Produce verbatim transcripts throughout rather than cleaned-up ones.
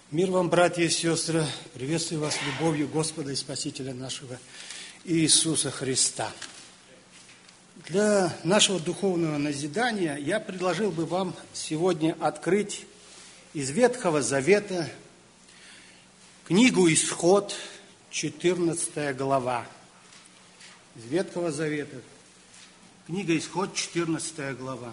Мир вам, братья и сестры! Приветствую вас любовью Господа и Спасителя нашего Иисуса Христа. Для нашего духовного назидания я предложил бы вам сегодня открыть из Ветхого Завета книгу «Исход», четырнадцатая глава. Из Ветхого Завета. Книга «Исход», четырнадцатая глава.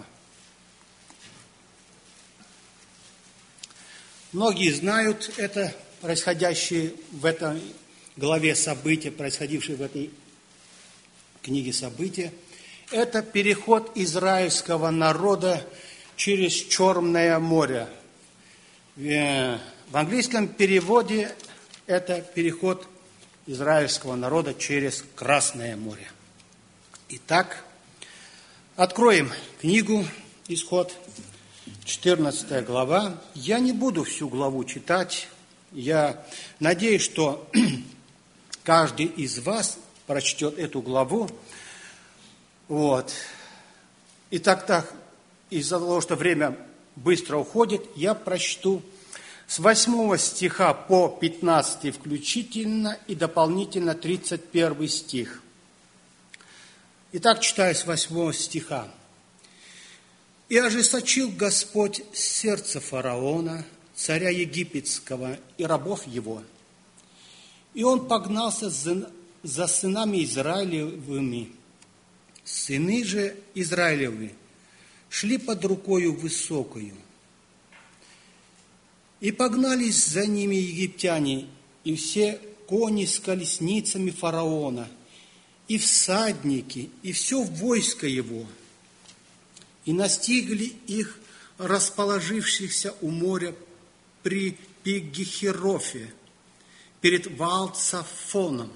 Многие знают это, происходящее в этой главе события, происходившие в этой книге события. Это переход израильского народа через Черное море. В английском переводе это переход израильского народа через Красное море. Итак, откроем книгу «Исход», четырнадцатая глава. Я не буду всю главу читать. Я надеюсь, что каждый из вас прочтет эту главу. Вот. И так, так, из-за того, что время быстро уходит, я прочту с восьмого стиха по пятнадцатый включительно и дополнительно тридцать первый стих. Итак, читаю с восьмого стиха. «И ожесточил Господь сердце фараона, царя египетского, и рабов его. И он погнался за, за сынами Израилевыми. Сыны же Израилевы шли под рукою высокою. И погнались за ними египтяне, и все кони с колесницами фараона, и всадники, и все войско его. И настигли их, расположившихся у моря при Пигихерофе, перед Ваал-Цафоном.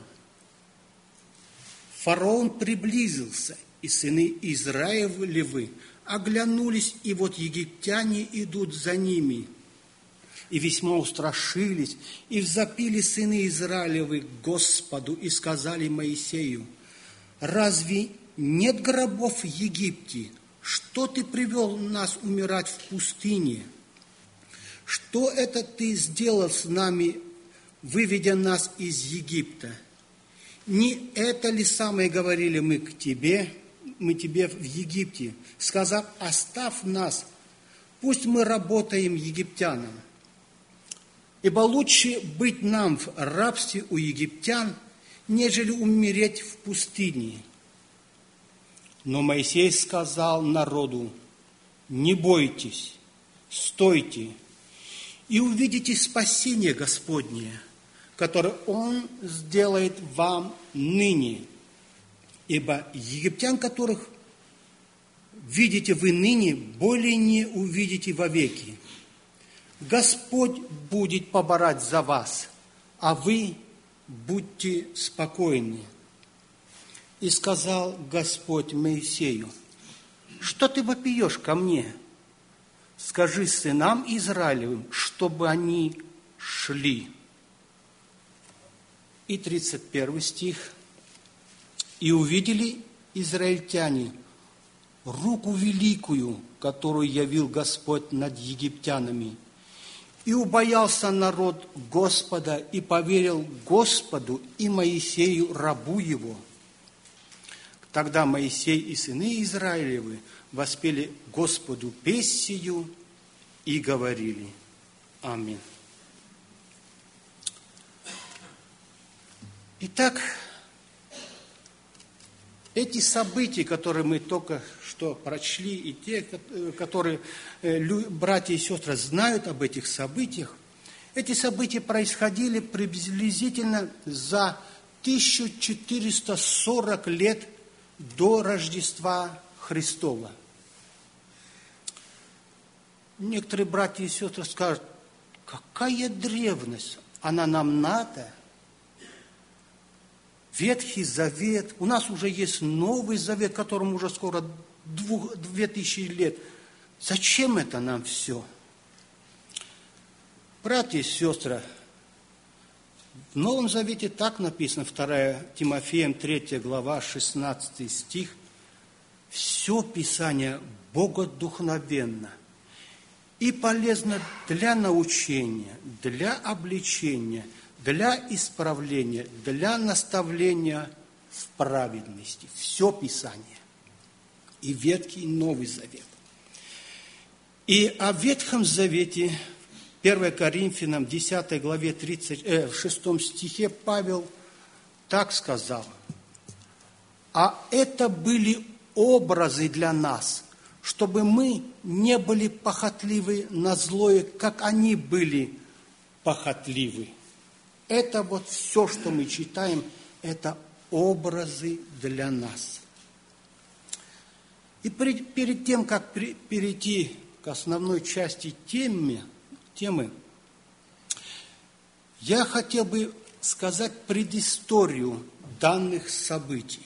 Фараон приблизился, и сыны Израилевы оглянулись, и вот египтяне идут за ними. И весьма устрашились, и взопили сыны Израилевы к Господу, и сказали Моисею: разве нет гробов в Египте? Что ты привел нас умирать в пустыне? Что это ты сделал с нами, выведя нас из Египта? Не это ли самое говорили мы к тебе, мы тебе в Египте, сказав: оставь нас, пусть мы работаем египтянам? Ибо лучше быть нам в рабстве у египтян, нежели умереть в пустыне. Но Моисей сказал народу: не бойтесь, стойте, и увидите спасение Господне, которое Он сделает вам ныне. Ибо египтян, которых видите вы ныне, более не увидите вовеки. Господь будет поборать за вас, а вы будьте спокойны. И сказал Господь Моисею: что ты вопиешь ко мне? Скажи сынам Израилевым, чтобы они шли. И тридцать первый стих. И увидели израильтяне руку великую, которую явил Господь над египтянами. И убоялся народ Господа, и поверил Господу и Моисею, рабу его. Тогда Моисей и сыны Израилевы воспели Господу песнь сию и говорили: аминь. Итак, эти события, которые мы только что прочли, и те, которые братья и сестры знают об этих событиях, эти события происходили приблизительно за тысячу четыреста сорок лет до Рождества Христова. Некоторые братья и сестры скажут: какая древность, она нам надо? Ветхий Завет, у нас уже есть Новый Завет, которому уже скоро двух, две тысячи лет. Зачем это нам все? Братья и сестры, в Новом Завете так написано, вторая Тимофеям, третья глава, шестнадцатый стих. Все Писание богодухновенно и полезно для научения, для обличения, для исправления, для наставления в праведности. Все Писание. И Ветхий, и Новый Завет. И о Ветхом Завете, первое Коринфянам, десятой главе, тридцать, э, в шестом стихе Павел так сказал: «А это были образы для нас, чтобы мы не были похотливы на злое, как они были похотливы». Это вот все, что мы читаем, это образы для нас. И перед, перед тем, как при, перейти к основной части темы, темы, я хотел бы сказать предысторию данных событий.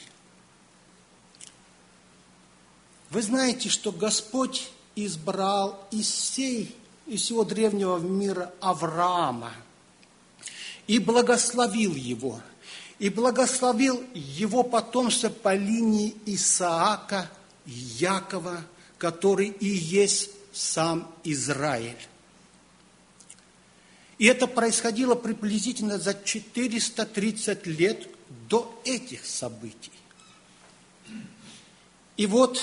Вы знаете, что Господь избрал из всей, из всего древнего мира Авраама и благословил его, и благословил его потомство по линии Исаака, Якова, который и есть сам Израиль. И это происходило приблизительно за четыреста тридцать лет до этих событий. И вот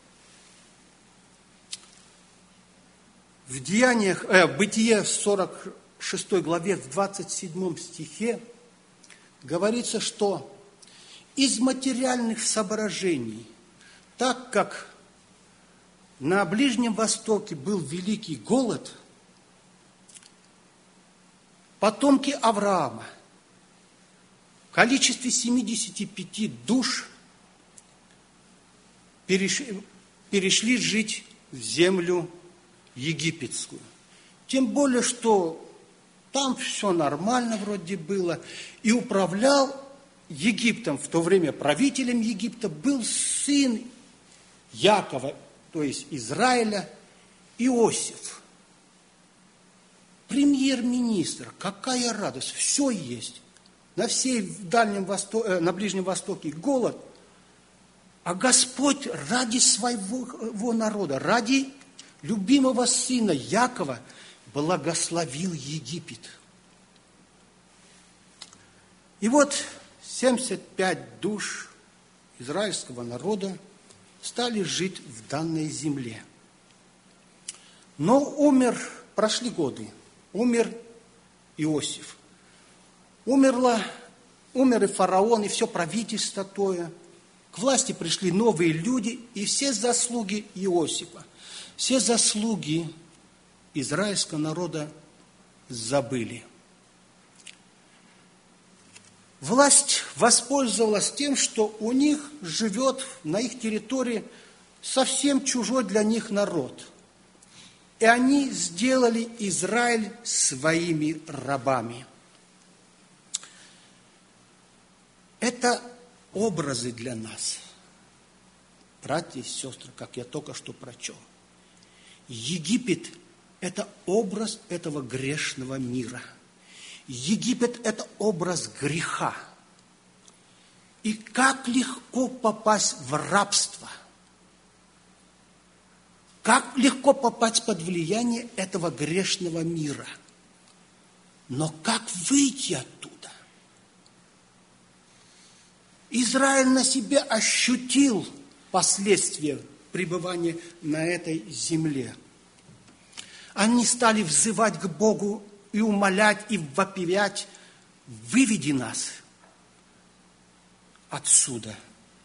в Деяниях, э, в Бытие сорок шестой главе, в двадцать седьмом стихе говорится, что из материальных соображений, так как на Ближнем Востоке был великий голод, потомки Авраама в количестве семидесяти пяти душ перешли, перешли жить в землю египетскую. Тем более, что там все нормально вроде было. И управлял Египтом, в то время правителем Египта был сын Якова, то есть Израиля, Иосиф. Премьер-министр, какая радость, все есть. На всей Дальнем Востоке, на Ближнем Востоке голод. А Господь ради своего народа, ради любимого сына Якова благословил Египет. И вот семьдесят пять душ израильского народа стали жить в данной земле. Но умер, прошли годы, умер Иосиф. Умерла, умер и фараон, и все правительство тое. К власти пришли новые люди, и все заслуги Иосифа, все заслуги израильского народа забыли. Власть воспользовалась тем, что у них живет на их территории совсем чужой для них народ. И они сделали Израиль своими рабами. Это образы для нас, братья и сестры, как я только что прочел. Египет – это образ этого грешного мира. Египет – это образ греха. И как легко попасть в рабство. Как легко попасть под влияние этого грешного мира. Но как выйти оттуда? Израиль на себе ощутил последствия пребывания на этой земле. Они стали взывать к Богу и умолять, и вопиять: выведи нас отсюда.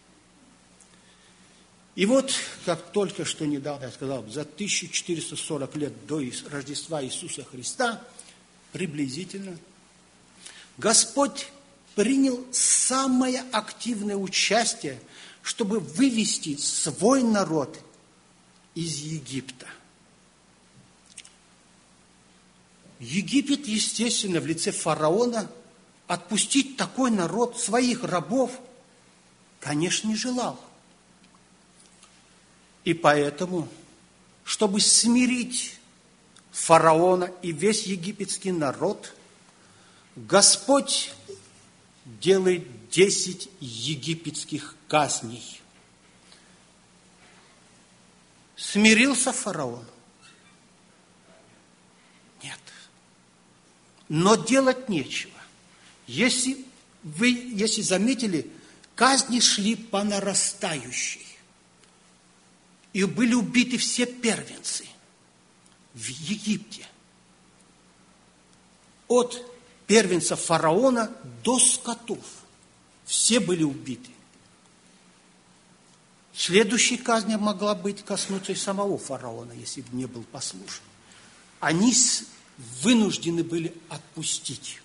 И вот, как только что недавно я сказал, за тысяча четыреста сорок лет до Рождества Иисуса Христа, приблизительно, Господь принял самое активное участие, чтобы вывести свой народ из Египта. Египет, естественно, в лице фараона отпустить такой народ, своих рабов, конечно, не желал. И поэтому, чтобы смирить фараона и весь египетский народ, Господь делает десять египетских казней. Смирился фараон. но делать нечего. Если вы, если заметили, казни шли по нарастающей. И были убиты все первенцы в Египте. От первенца фараона до скотов. Все были убиты. Следующая казнь могла быть коснуться и самого фараона, если бы не был послушен. Они вынуждены были отпустить.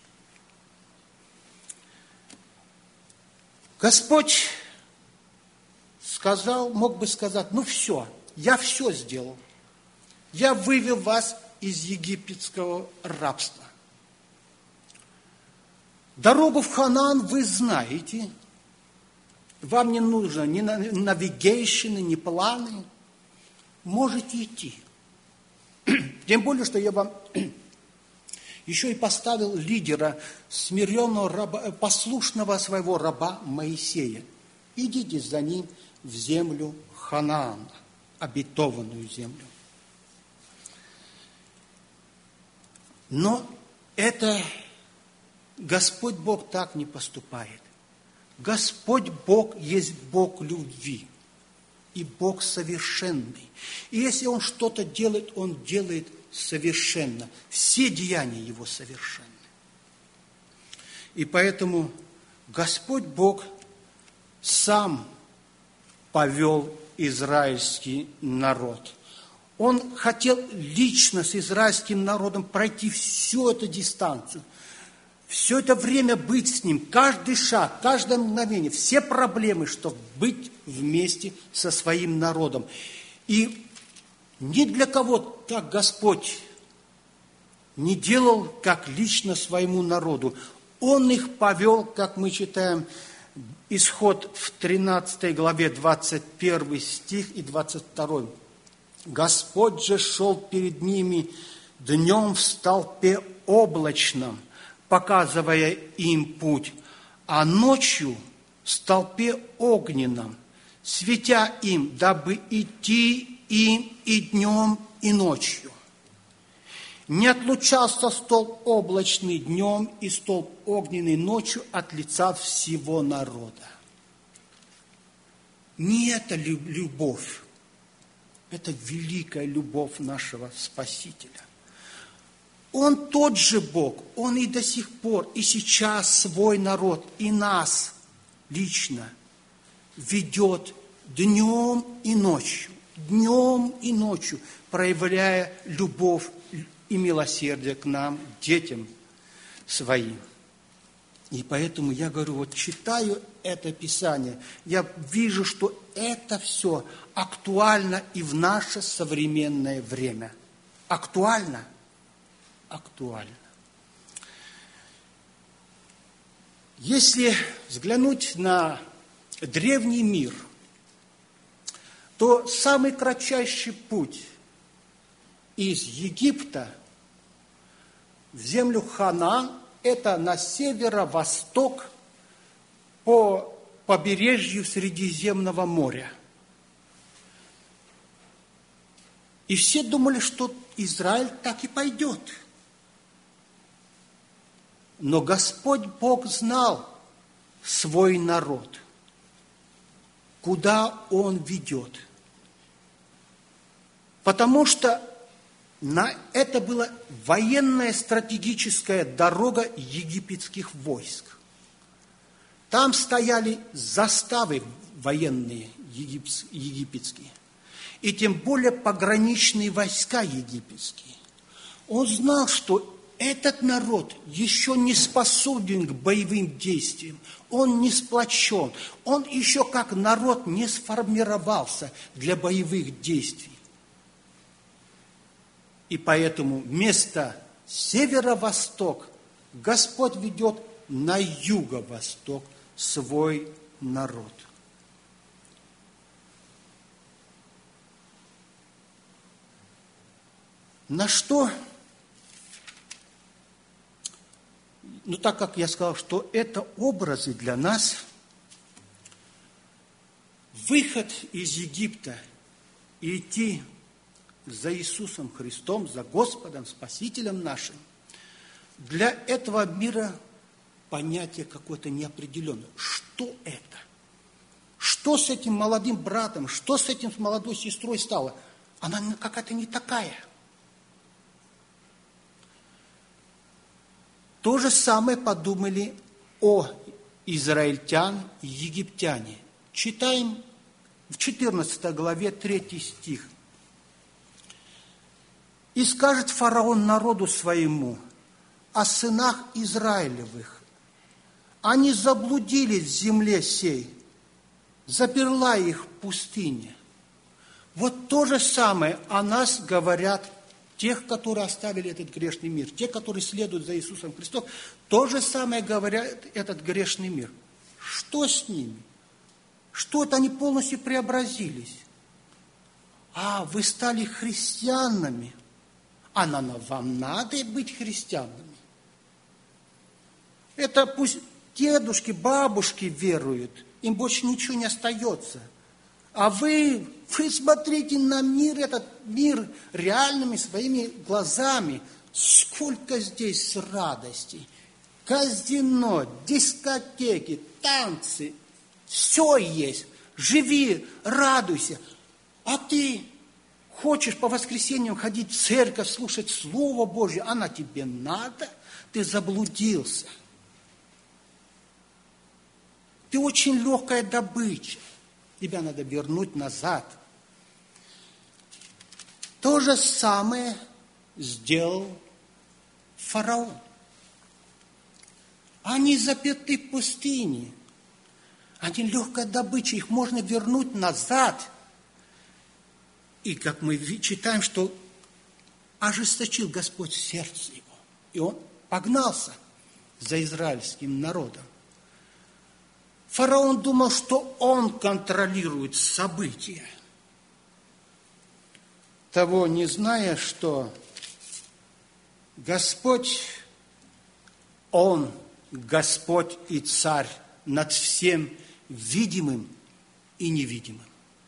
Господь сказал, мог бы сказать, ну все, я все сделал. Я вывел вас из египетского рабства. Дорогу в Ханаан вы знаете. Вам не нужно ни навигейшены, ни планы. Можете идти. Тем более, что я вам еще и поставил лидера, смиренного раба, послушного своего раба Моисея. Идите за ним в землю Ханаана, обетованную землю. Но это Господь Бог так не поступает. Господь Бог есть Бог любви и Бог совершенный. И если Он что-то делает, Он делает совершенно. Все деяния Его совершенны. И поэтому Господь Бог сам повел израильский народ. Он хотел лично с израильским народом пройти всю эту дистанцию, все это время быть с ним, каждый шаг, каждое мгновение, все проблемы, чтобы быть вместе со своим народом. И ни для кого так Господь не делал, как лично своему народу. Он их повел, как мы читаем, Исход в тринадцатой главе, двадцать первый стих и двадцать второй. «Господь же шел перед ними днем в столпе облачном, показывая им путь, а ночью в столпе огненном, светя им, дабы идти им и днем, и ночью. Не отлучался столб облачный днем и столб огненный ночью от лица всего народа». Не это любовь, это великая любовь нашего Спасителя. Он тот же Бог, Он и до сих пор, и сейчас свой народ, и нас лично ведет днем и ночью, днем и ночью, проявляя любовь и милосердие к нам, детям своим. И поэтому я говорю, вот читаю это Писание, я вижу, что это все актуально и в наше современное время. Актуально? Актуально. Если взглянуть на древний мир, то самый кратчайший путь из Египта в землю Ханаан – это на северо-восток по побережью Средиземного моря. И все думали, что Израиль так и пойдет. Но Господь Бог знал свой народ, куда Он ведет. Потому что на это была военная стратегическая дорога египетских войск. Там стояли заставы военные египетские, и тем более пограничные войска египетские. Он знал, что этот народ еще не способен к боевым действиям, он не сплочен, он еще как народ не сформировался для боевых действий. И поэтому вместо северо-восток Господь ведет на юго-восток свой народ. На что? Ну, так как я сказал, что это образы для нас, выход из Египта и идти за Иисусом Христом, за Господом, Спасителем нашим, для этого мира понятие какое-то неопределенное. Что это? Что с этим молодым братом, что с этим молодой сестрой стало? Она какая-то не такая. То же самое подумали о израильтян и египтяне. Читаем в четырнадцатой главе третий стих. «И скажет фараон народу своему о сынах Израилевых, они заблудились в земле сей, заперла их в пустыне». Вот то же самое о нас говорят тех, которые оставили этот грешный мир, те, которые следуют за Иисусом Христом, то же самое говорят этот грешный мир. Что с ними? Что это они полностью преобразились? А, вы стали христианами. А на, вам надо быть христианами. Это пусть дедушки, бабушки веруют, им больше ничего не остается. А вы, вы смотрите на мир, этот мир реальными своими глазами. Сколько здесь радостей. Казино, дискотеки, танцы. Все есть. Живи, радуйся. А ты хочешь по воскресеньям ходить в церковь, слушать Слово Божье, а на тебе надо? Ты заблудился. Ты очень легкая добыча. Тебя надо вернуть назад. То же самое сделал фараон. Они заперты в пустыне. Они легкая добыча, их можно вернуть назад. И как мы читаем, что ожесточил Господь сердце его. И он погнался за израильским народом. Фараон думал, что он контролирует события, того не зная, что Господь, Он Господь и Царь над всем видимым и невидимым.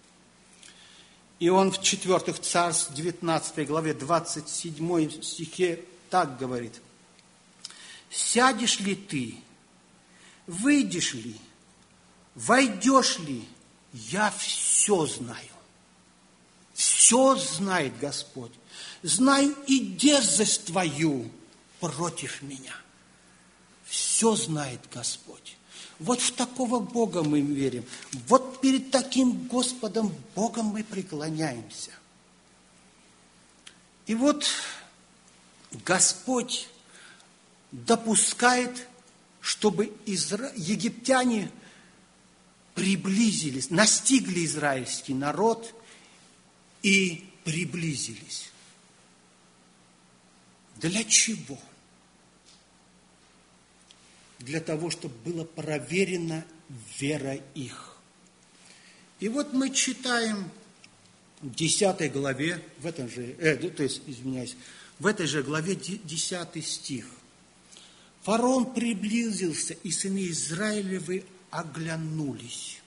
И Он в четвёртых Царств, девятнадцатой главе, двадцать седьмом стихе так говорит: «Сядешь ли ты, выйдешь ли, войдешь ли, я все знаю». Все знает Господь. Знаю и дерзость твою против меня. Все знает Господь. Вот в такого Бога мы верим. Вот перед таким Господом Богом мы преклоняемся. И вот Господь допускает, чтобы изра... египтяне приблизились, настигли израильский народ и приблизились. Для чего? Для того, чтобы была проверена вера их. И вот мы читаем в десятой главе, в этом же, э, то есть, извиняюсь, в этой же главе десятый стих. Фараон приблизился, и сыны Израилевы оглянулись.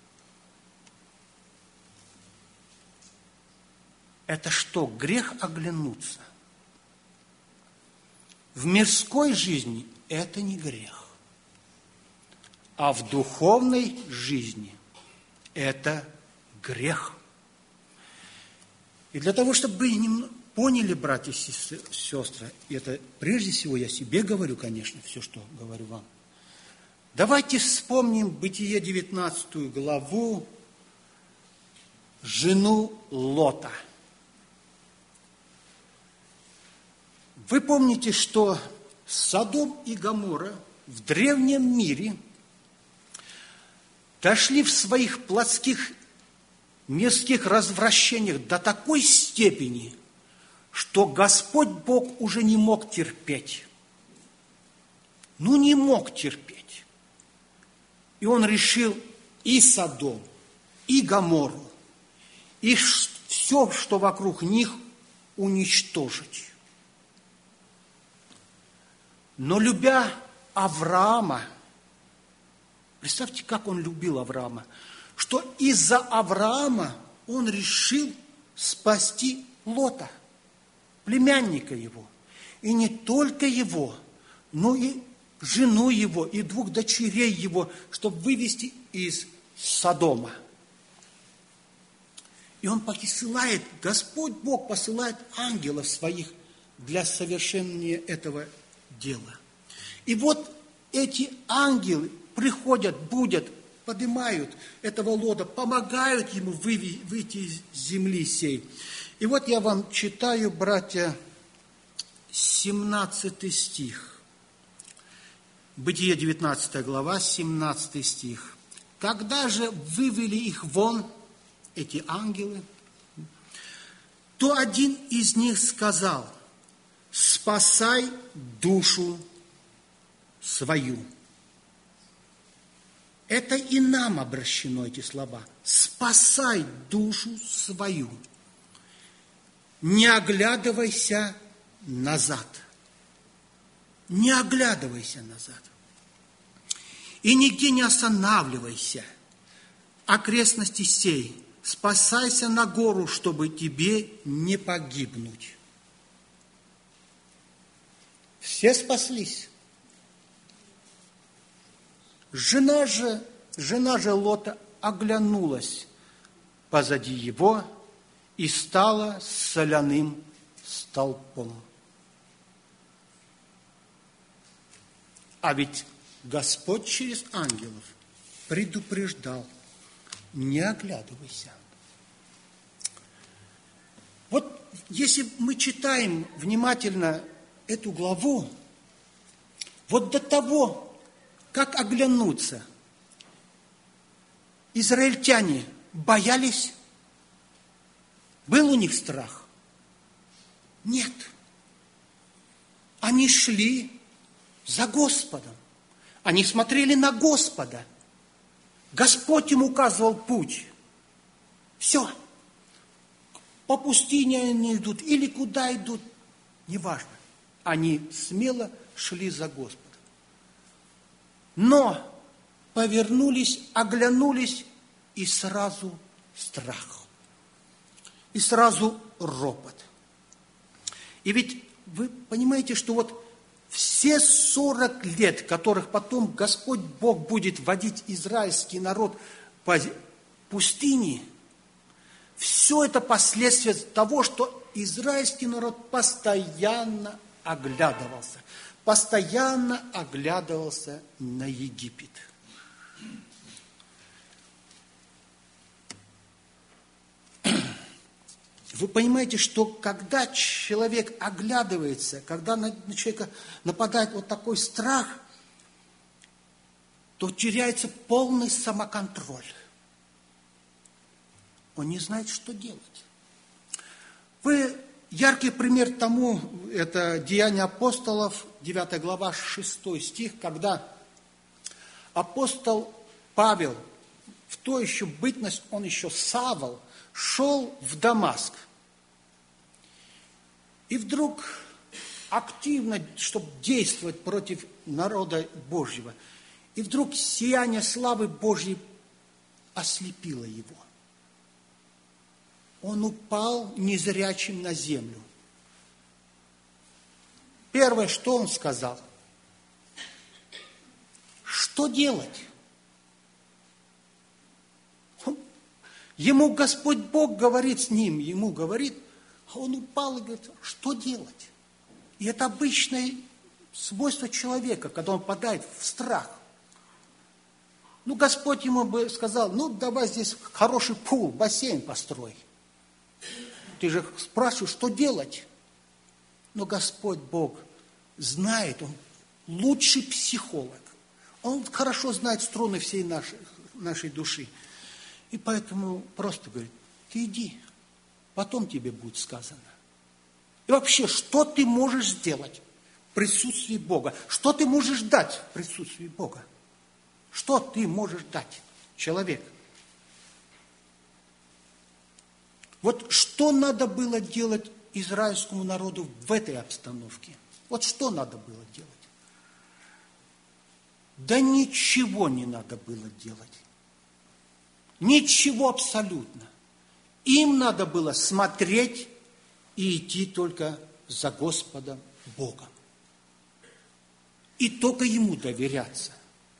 Это что, грех оглянуться? В мирской жизни это не грех, а в духовной жизни это грех. И для того, чтобы вы поняли, братья и сестры, и это прежде всего я себе говорю, конечно, все, что говорю вам, давайте вспомним Бытие девятнадцатую главу, жену Лота. Вы помните, что Содом и Гоморра в древнем мире дошли в своих плотских мирских развращениях до такой степени, что Господь Бог уже не мог терпеть. Ну, не мог терпеть. И Он решил и Содом, и Гоморру, и все, что вокруг них, уничтожить. Но любя Авраама, представьте, как он любил Авраама, что из-за Авраама он решил спасти Лота, племянника его. И не только его, ну и жену его, и двух дочерей его, чтобы вывести из Содома. И он посылает, Господь Бог посылает ангелов своих для совершения этого дела. И вот эти ангелы приходят, будят, поднимают этого Лота, помогают ему выйти из земли сей. И вот я вам читаю, братья, семнадцатый стих. Бытие девятнадцатая глава, семнадцатый стих. Когда же вывели их вон, эти ангелы, то один из них сказал: спасай душу свою. Это и нам обращено эти слова. Спасай душу свою. Не оглядывайся назад. Не оглядывайся назад. И нигде не останавливайся. Окрестности сей. Спасайся на гору, чтобы тебе не погибнуть. Все спаслись. Жена же, жена же Лота оглянулась позади его и стала соляным столпом. А ведь Господь через ангелов предупреждал: не оглядывайся. Вот если мы читаем внимательно эту главу, вот до того, как оглянуться, израильтяне боялись? Был у них страх? Нет. Они шли за Господом. Они смотрели на Господа. Господь им указывал путь. Все. По пустыне они идут или куда идут, неважно. Они смело шли за Господом. Но повернулись, оглянулись, и сразу страх. И сразу ропот. И ведь вы понимаете, что вот все сорок лет, которых потом Господь Бог будет водить израильский народ по пустыне, все это последствия того, что израильский народ постоянно оглядывался. Постоянно оглядывался на Египет. Вы понимаете, что когда человек оглядывается, когда на человека нападает вот такой страх, то теряется полный самоконтроль. Он не знает, что делать. Вы яркий пример тому, это Деяния апостолов, девятая глава, шестой стих, когда апостол Павел, в то еще бытность, он еще Савл, шел в Дамаск. И вдруг активно, чтобы действовать против народа Божьего, и вдруг сияние славы Божьей ослепило его. Он упал незрячим на землю. Первое, что он сказал: что делать? Ему Господь Бог говорит с ним, ему говорит, а он упал и говорит, что делать? И это обычное свойство человека, когда он падает в страх. Ну, Господь ему бы сказал: ну, давай здесь хороший пул, бассейн построй. Ты же спрашиваешь, что делать? Но Господь Бог знает, Он лучший психолог. Он хорошо знает струны всей нашей, нашей души. И поэтому просто говорит: ты иди, потом тебе будет сказано. И вообще, что ты можешь сделать в присутствии Бога? Что ты можешь дать в присутствии Бога? Что ты можешь дать, человек? Вот что надо было делать израильскому народу в этой обстановке? Вот что надо было делать? Да ничего не надо было делать. Ничего абсолютно. Им надо было смотреть и идти только за Господом Богом. и только Ему доверяться.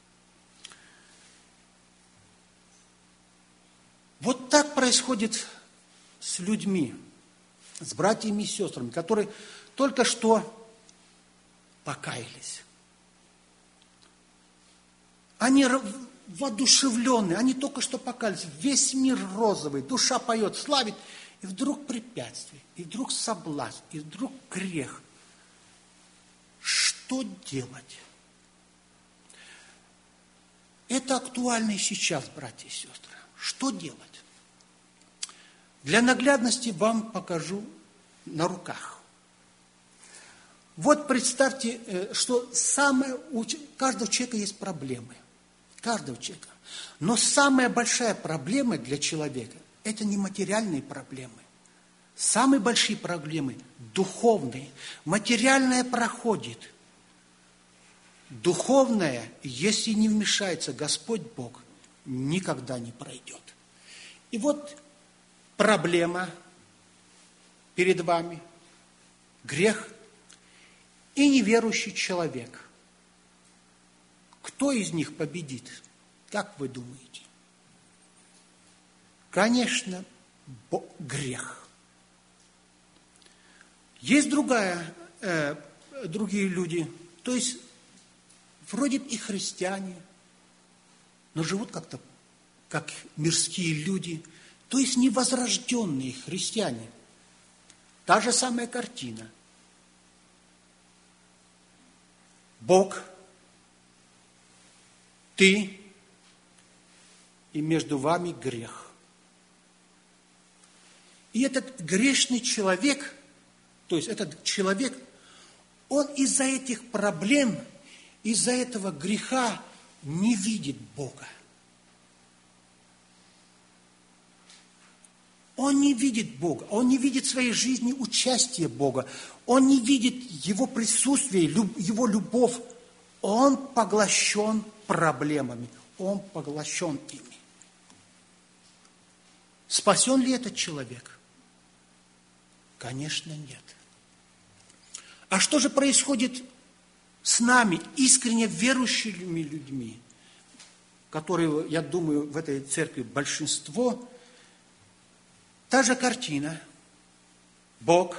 Вот так происходит с людьми, с братьями и сестрами, которые только что покаялись. Они воодушевленные, они только что покаялись, весь мир розовый, душа поет, славит, и вдруг препятствие, и вдруг соблазн, и вдруг грех. Что делать? Это актуально и сейчас, братья и сестры. Что делать? Для наглядности вам покажу на руках. Вот представьте, что самое, у каждого человека есть проблемы. Каждого человека. Но самая большая проблема для человека – это не материальные проблемы. Самые большие проблемы – духовные. Материальное проходит. Духовное, если не вмешается Господь Бог, никогда не пройдет. И вот проблема перед вами – грех и неверующий человек. Кто из них победит? Как вы думаете? Конечно, грех. Есть другая, э, другие люди, то есть вроде и христиане, но живут как-то как мирские люди, то есть невозрожденные христиане. Та же самая картина. Бог, ты, и между вами грех. И этот грешный человек, то есть этот человек, он из-за этих проблем, из-за этого греха не видит Бога. Он не видит Бога, он не видит в своей жизни участия Бога, он не видит Его присутствие, Его любовь. Он поглощен проблемами, он поглощен ими. Спасен ли этот человек? Конечно, нет. А что же происходит с нами, искренне верующими людьми, которые, я думаю, в этой церкви большинство? Та же картина. Бог,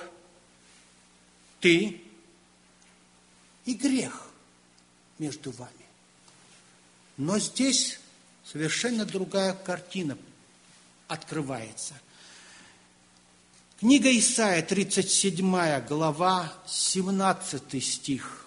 ты и грех между вами. Но здесь совершенно другая картина открывается. Книга Исаия, тридцать седьмая глава, семнадцатый стих.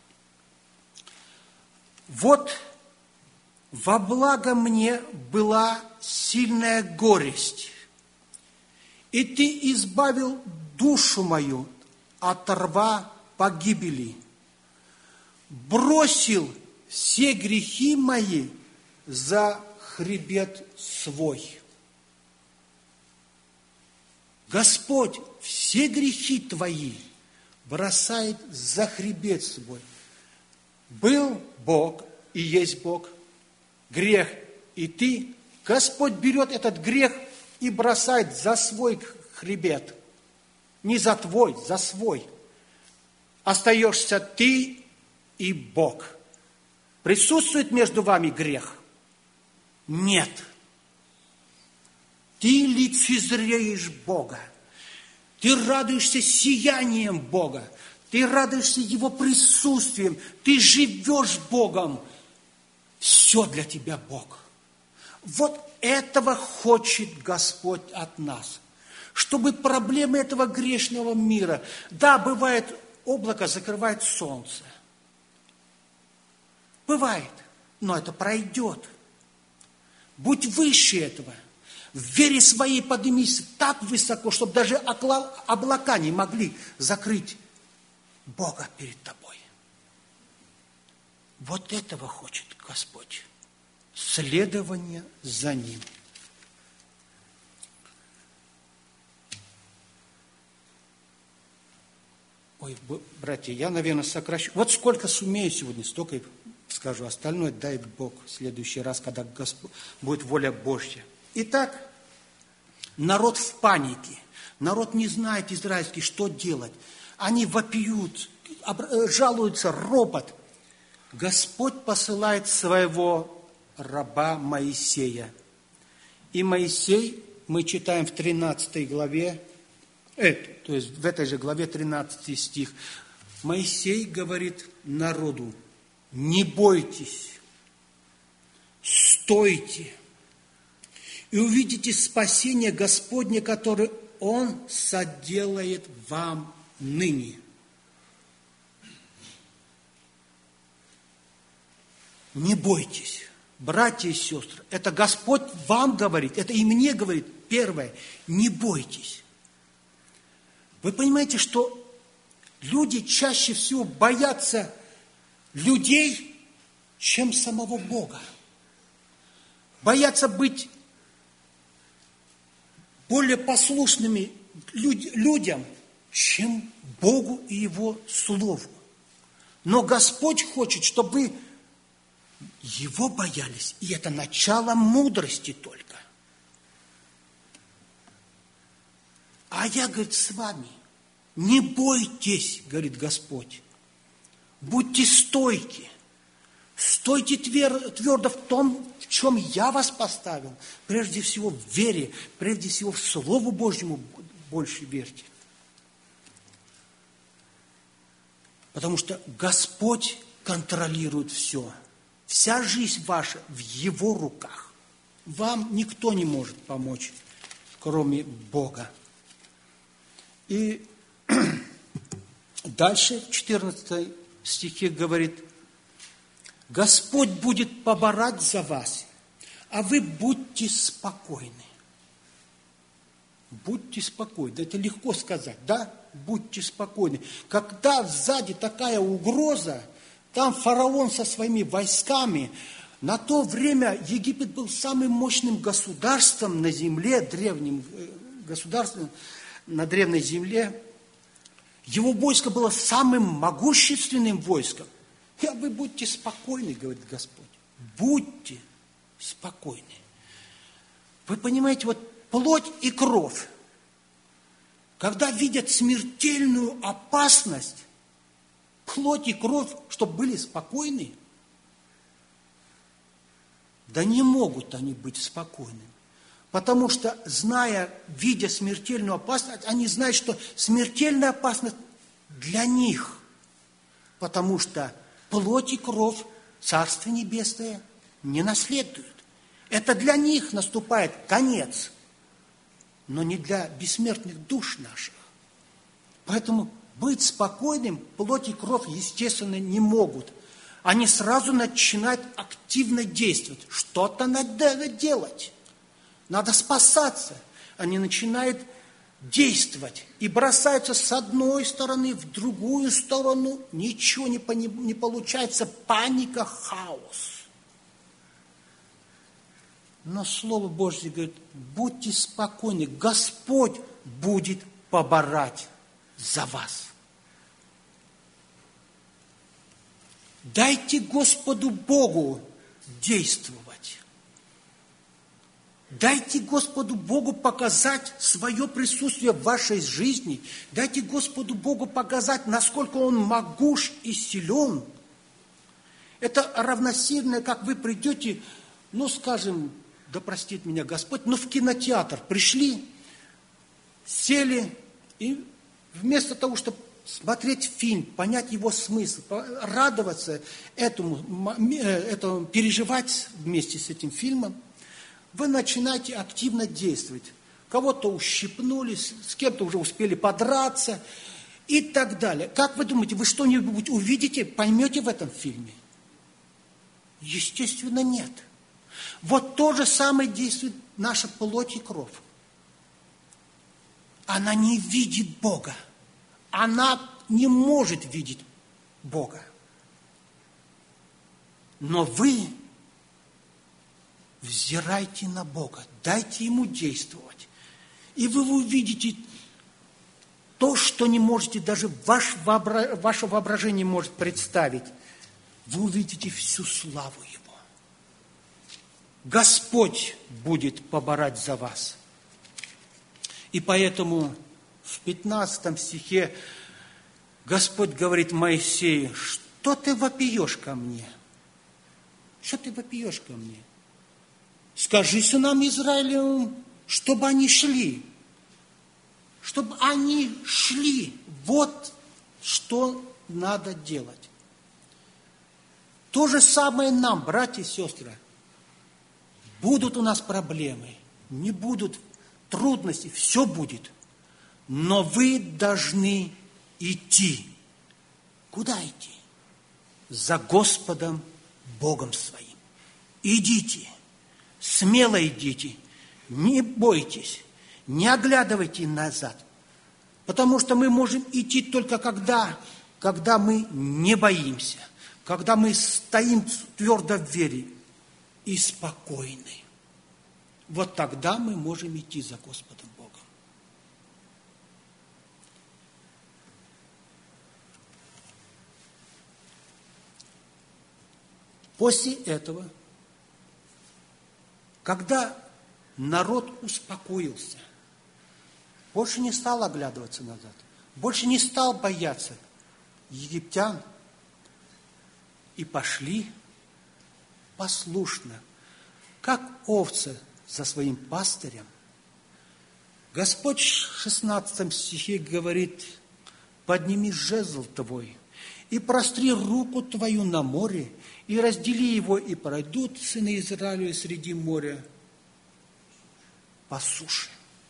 «Вот во благо мне была сильная горесть, и ты избавил душу мою от рва погибели, бросил все грехи мои за хребет свой». Господь все грехи твои бросает за хребет свой. Был Бог и есть Бог, грех и ты. Господь берет этот грех и бросает за свой хребет. Не за твой, за свой. Остаешься ты и Бог. Присутствует между вами грех? Нет. Ты лицезреешь Бога. Ты радуешься сиянием Бога. Ты радуешься Его присутствием. Ты живешь Богом. Все для тебя Бог. Вот этого хочет Господь от нас. Чтобы проблемы этого грешного мира, да, бывает, облако закрывает солнце. Бывает, но это пройдет. Будь выше этого. В вере своей поднимись так высоко, чтобы даже облака не могли закрыть Бога перед тобой. Вот этого хочет Господь. Следование за Ним. Ой, братья, я, наверное, сокращу. Вот сколько сумею сегодня, столько и скажу. Остальное дай Бог в следующий раз, когда Господь, будет воля Божья. Итак, народ в панике. Народ не знает израильский, что делать. Они вопиют, жалуются, ропот. Господь посылает своего раба Моисея. И Моисей, мы читаем в тринадцатой главе, э, то есть в этой же главе тринадцатый стих, Моисей говорит народу: не бойтесь, стойте, и увидите спасение Господне, которое Он соделает вам ныне. Не бойтесь, братья и сестры, это Господь вам говорит, это и мне говорит. Первое, не бойтесь. Вы понимаете, что люди чаще всего боятся людей, чем самого Бога. Боятся быть более послушными людям, чем Богу и Его Слову. Но Господь хочет, чтобы вы Его боялись. И это начало мудрости только. А я, говорит, с вами. Не бойтесь, говорит Господь. Будьте стойки. Стойте твердо в том, в чем я вас поставил. Прежде всего в вере, прежде всего в Слову Божьему больше верьте. Потому что Господь контролирует все. Вся жизнь ваша в Его руках. Вам никто не может помочь, кроме Бога. И дальше в четырнадцатом стихе говорит: Господь будет поборать за вас, а вы будьте спокойны. Будьте спокойны. Это легко сказать, да? Будьте спокойны. Когда сзади такая угроза, там фараон со своими войсками, на то время Египет был самым мощным государством на земле, древним государством на древней земле. Его войско было самым могущественным войском. И вы будьте спокойны, говорит Господь. Будьте спокойны. Вы понимаете, вот плоть и кровь, когда видят смертельную опасность, плоть и кровь, чтобы были спокойны, да не могут они быть спокойными. Потому что, зная, видя смертельную опасность, они знают, что смертельная опасность для них. Потому что плоть и кровь Царство Небесное не наследуют. Это для них наступает конец, но не для бессмертных душ наших. Поэтому быть спокойным плоть и кровь, естественно, не могут. Они сразу начинают активно действовать. Что-то надо делать. Надо спасаться. Они начинают действовать и бросаются с одной стороны в другую сторону. Ничего не, не получается. Паника, хаос. Но Слово Божье говорит: будьте спокойны. Господь будет поборать за вас. Дайте Господу Богу действовать. Дайте Господу Богу показать свое присутствие в вашей жизни. Дайте Господу Богу показать, насколько Он могуч и силен. Это равносильно, как вы придете, ну, скажем, да простит меня Господь, но в кинотеатр пришли, сели, и вместо того, чтобы смотреть фильм, понять его смысл, радоваться этому, этому, переживать вместе с этим фильмом, вы начинаете активно действовать. Кого-то ущипнули, с кем-то уже успели подраться и так далее. Как вы думаете, вы что-нибудь увидите, поймете в этом фильме? Естественно, нет. Вот то же самое действует наша плоть и кровь. Она не видит Бога. Она не может видеть Бога. Но вы взирайте на Бога, дайте Ему действовать. И вы увидите то, что не можете, даже ваш вообра... ваше воображение может представить. Вы увидите всю славу Его. Господь будет поборать за вас. И поэтому в пятнадцатом стихе Господь говорит Моисею: что ты вопиешь ко мне? Что ты вопиешь ко мне? Скажи сынам Израилевым, чтобы они шли. Чтобы они шли. Вот что надо делать. То же самое нам, братья и сестры. Будут у нас проблемы, не будут трудности, все будет. Но вы должны идти. Куда идти? За Господом Богом своим. Идите, смело идите, не бойтесь, не оглядывайте назад. Потому что мы можем идти только когда, когда мы не боимся, когда мы стоим твердо в вере и спокойны. Вот тогда мы можем идти за Господом Богом. После этого, когда народ успокоился, больше не стал оглядываться назад, больше не стал бояться египтян, и пошли послушно, как овцы за своим пастырем. Господь в шестнадцатом стихе говорит: «Подними жезл твой, и простри руку твою на море, и раздели его, и пройдут сыны Израиля среди моря по суше».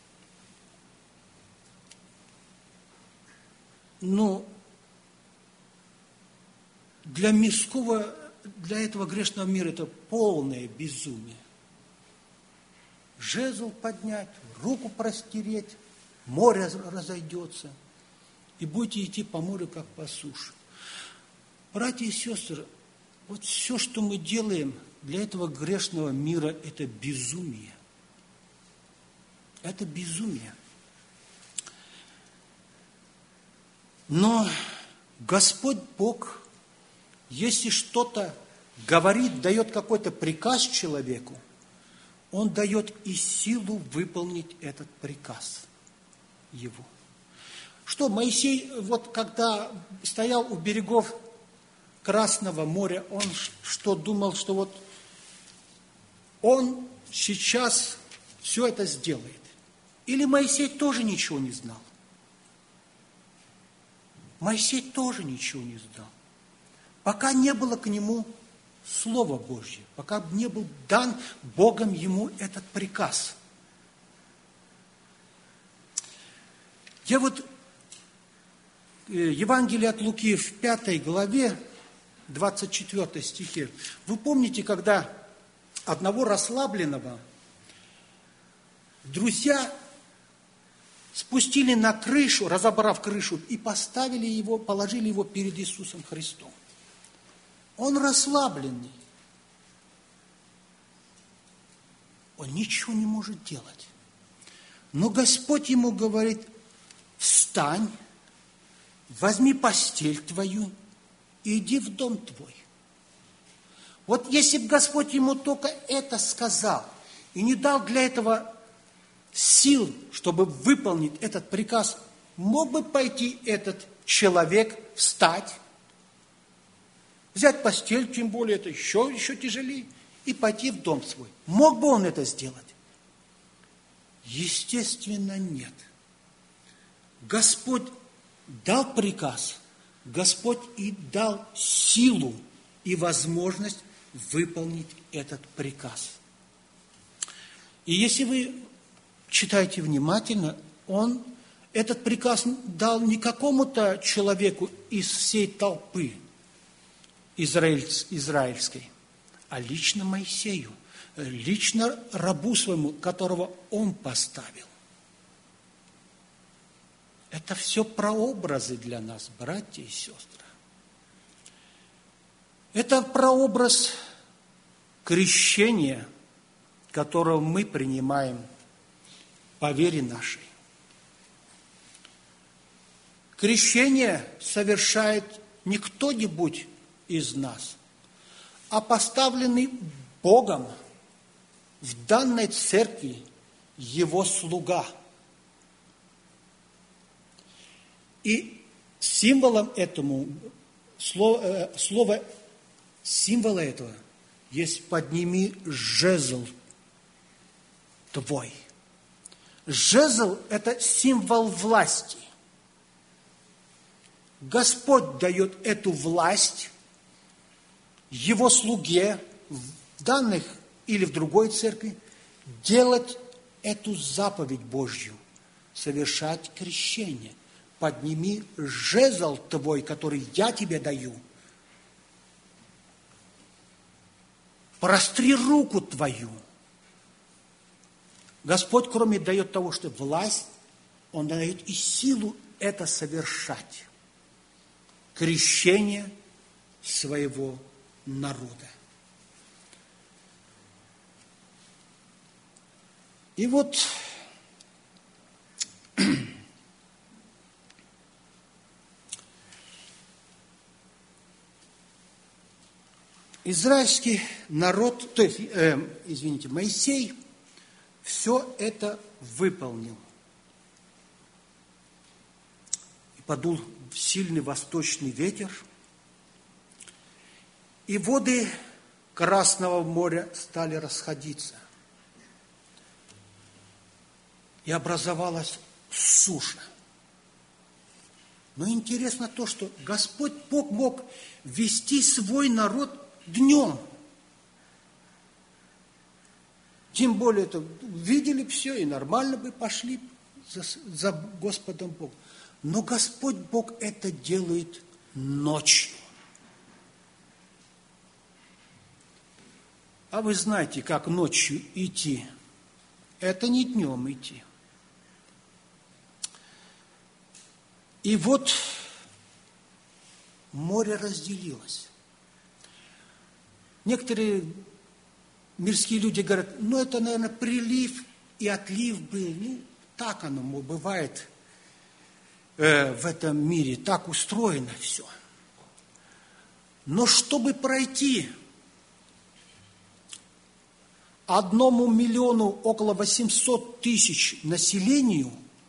Но для мирского, для этого грешного мира это полное безумие. Жезл поднять, руку простереть, море разойдется, и будете идти по морю, как по суше. Братья и сестры, вот все, что мы делаем для этого грешного мира, это безумие. Это безумие. Но Господь Бог, если что-то говорит, дает какой-то приказ человеку, Он дает и силу выполнить этот приказ его. Что Моисей, вот когда стоял у берегов Красного моря, он что думал, что вот он сейчас все это сделает? Или Моисей тоже ничего не знал? Моисей тоже ничего не знал. Пока не было к нему Слова Божье, пока не был дан Богом ему этот приказ. Я вот Евангелие от Луки в пятой главе, двадцать четвёртом стихе. Вы помните, когда одного расслабленного друзья спустили на крышу, разобрав крышу, и поставили его, положили его перед Иисусом Христом. Он расслабленный. Он ничего не может делать. Но Господь ему говорит: встань, возьми постель твою и иди в дом твой. Вот если бы Господь ему только это сказал и не дал для этого сил, чтобы выполнить этот приказ, мог бы пойти этот человек, встать, взять постель, тем более это еще, еще тяжелее, и пойти в дом свой. Мог бы он это сделать? Естественно, нет. Господь дал приказ, Господь и дал силу и возможность выполнить этот приказ. И если вы читаете внимательно, Он этот приказ дал не какому-то человеку из всей толпы израильской, а лично Моисею, лично рабу своему, которого Он поставил. Это все прообразы для нас, братья и сестры. Это прообраз крещения, которого мы принимаем по вере нашей. Крещение совершает не кто-нибудь из нас, а поставленный Богом в данной церкви Его слуга. И символом этому Слово, э, слово символа этого есть «подними жезл твой». Жезл – это символ власти. Господь дает эту власть Его слуге в данных или в другой церкви делать эту заповедь Божью, совершать крещение. Подними жезл твой, который я тебе даю. Простри руку твою. Господь, кроме дает того, что власть, Он дает и силу это совершать. Крещение своего народа. И вот израильский народ, то есть, э, извините, Моисей все это выполнил. И подул сильный восточный ветер, и воды Красного моря стали расходиться. И образовалась суша. Но интересно то, что Господь Бог мог вести свой народ днем. Тем более, это видели все, и нормально бы пошли за, за Господом Богом. Но Господь Бог это делает ночью. А вы знаете, как ночью идти? Это не днем идти. И вот море разделилось. Некоторые мирские люди говорят, ну это, наверное, прилив и отлив был. Ну, так оно бывает э, в этом мире, так устроено все. Но чтобы пройти одному миллиону около восемьсот тысяч населению,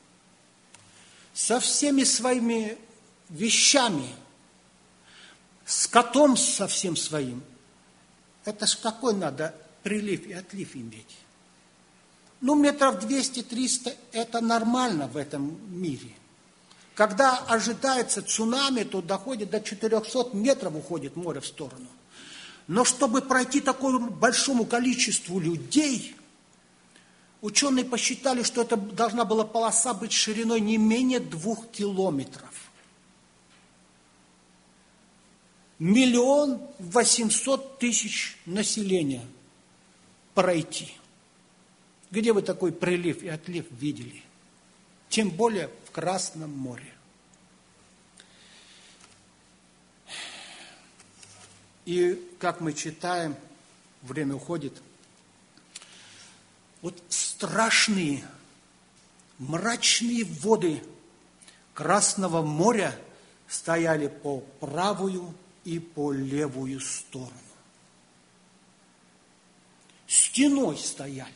со всеми своими вещами, с котом со всем своим, это ж какой надо прилив и отлив иметь? Ну, метров двести-триста это нормально в этом мире. Когда ожидается цунами, то доходит до четырехсот метров, уходит море в сторону. Но чтобы пройти такому большому количеству людей, ученые посчитали, что это должна была полоса быть шириной не менее двух километров. Миллион восемьсот тысяч населения пройти. Где вы такой прилив и отлив видели? Тем более в Красном море. И как мы читаем, время уходит, вот страшные, мрачные воды Красного моря стояли по правую и по левую сторону. Стеной стояли.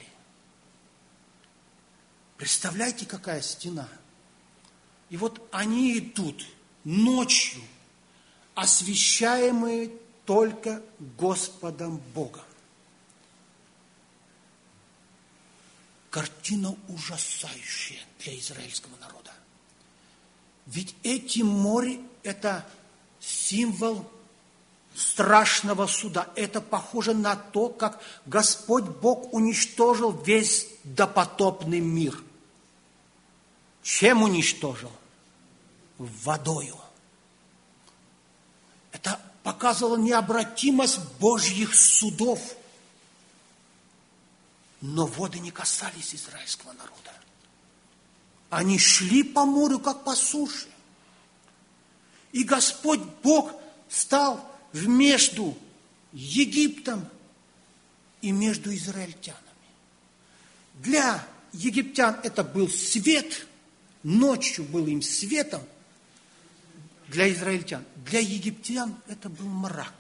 Представляете, какая стена? И вот они идут ночью, освящаемые только Господом Богом. Картина ужасающая для израильского народа. Ведь эти море – это символ страшного суда. Это похоже на то, как Господь Бог уничтожил весь допотопный мир. Чем уничтожил? Водою. Это показывало необратимость Божьих судов. Но воды не касались израильского народа. Они шли по морю, как по суше. И Господь Бог стал между Египтом и между израильтянами. Для египтян это был свет, ночью был им светом. Для израильтян, для египтян это был мрак.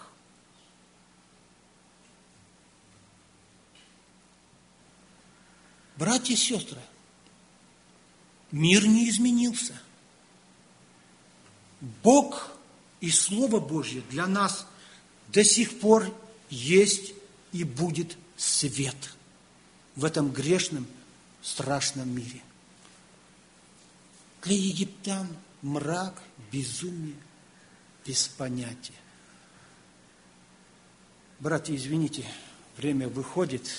Братья и сестры, мир не изменился. Бог И Слово Божье для нас до сих пор есть и будет свет в этом грешном, страшном мире. Для египтян мрак, безумие, без понятия. Братья, извините, время выходит.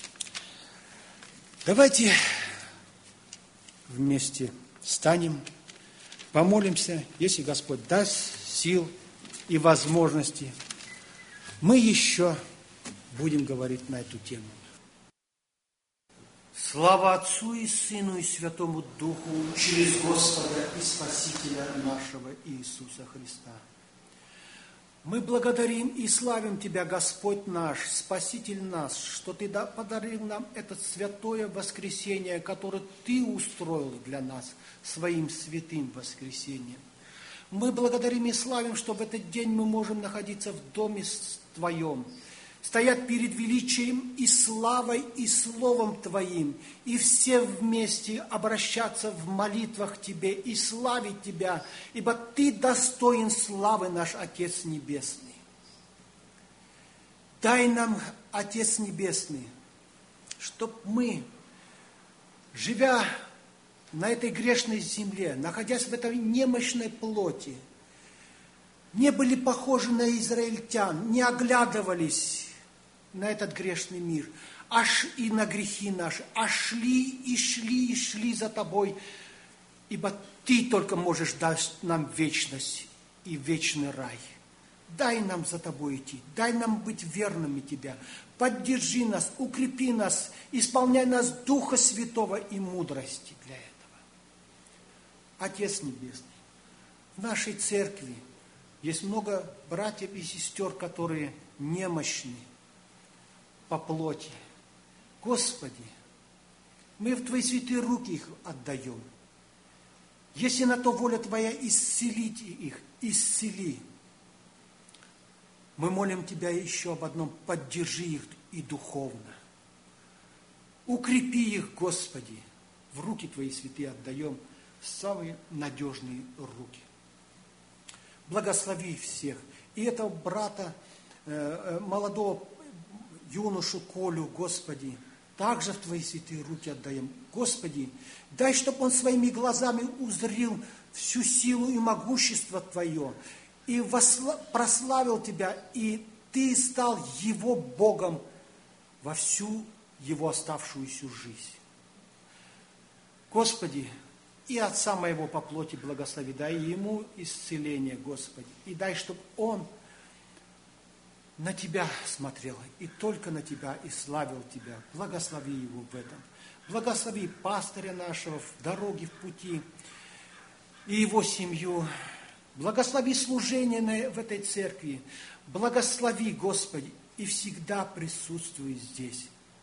Давайте вместе встанем, помолимся, если Господь даст сил и возможности. Мы еще будем говорить на эту тему. Слава Отцу и Сыну и Святому Духу через Господа и Спасителя нашего Иисуса Христа. Мы благодарим и славим Тебя, Господь наш, Спаситель наш, что Ты подарил нам это святое воскресенье, которое Ты устроил для нас своим святым воскресением. Мы благодарим и славим, что в этот день мы можем находиться в доме Твоем, стоять перед величием и славой и словом Твоим, и все вместе обращаться в молитвах к Тебе и славить Тебя, ибо Ты достоин славы, наш Отец Небесный. Дай нам, Отец Небесный, чтоб мы, живя на этой грешной земле, находясь в этой немощной плоти, не были похожи на израильтян, не оглядывались на этот грешный мир, аж и на грехи наши, а шли и шли и шли за Тобой, ибо Ты только можешь дать нам вечность и вечный рай. Дай нам за Тобой идти, дай нам быть верными Тебя, поддержи нас, укрепи нас, исполняй нас Духа Святого и мудрости для этого. Отец Небесный, в нашей церкви есть много братьев и сестер, которые немощны по плоти. Господи, мы в Твои святые руки их отдаем. Если на то воля Твоя, исцелить их, исцели. Мы молим Тебя еще об одном: поддержи их и духовно. Укрепи их, Господи, в руки Твои святые отдаем, в самые надежные руки. Благослови всех. И этого брата, э, молодого юношу Колю, Господи, также в Твои святые руки отдаем. Господи, дай, чтобы он своими глазами узрел всю силу и могущество Твое, и восла- прославил Тебя, и Ты стал его Богом во всю его оставшуюся жизнь. Господи, и отца моего по плоти благослови, дай ему исцеление, Господи, и дай, чтобы он на Тебя смотрел, и только на Тебя, и славил Тебя. Благослови его в этом. Благослови пастыря нашего в дороге, в пути, и его семью. Благослови служение в этой церкви. Благослови, Господи, и всегда присутствуй здесь.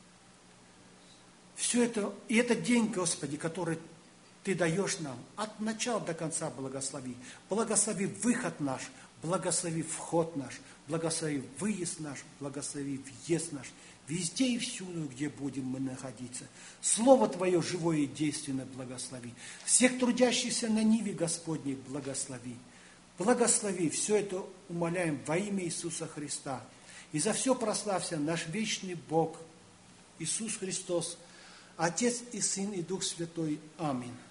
Все это, и этот день, Господи, который Ты даешь нам, от начала до конца благослови. Благослови выход наш, благослови вход наш, благослови выезд наш, благослови въезд наш, везде и всюду, где будем мы находиться. Слово Твое живое и действенное благослови. Всех трудящихся на ниве Господней благослови. Благослови, все это умоляем во имя Иисуса Христа. И за все прославься наш вечный Бог, Иисус Христос, Отец и Сын и Дух Святой. Аминь.